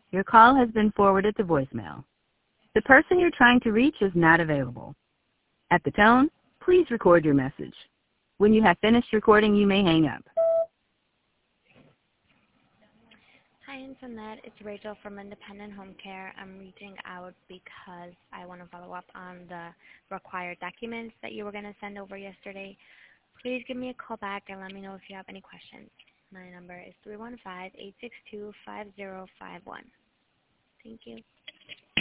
Your call has been forwarded to voicemail. The person you're trying to reach is not available. At the tone, please record your message. When you have finished recording, you may hang up. Hi, Internet. It's Rachel from Independent Home Care. I'm reaching out because I want to follow up on the required documents that you were going to send over yesterday. Please give me a call back and let me know if you have any questions. My number is 315-862-5051. Thank you.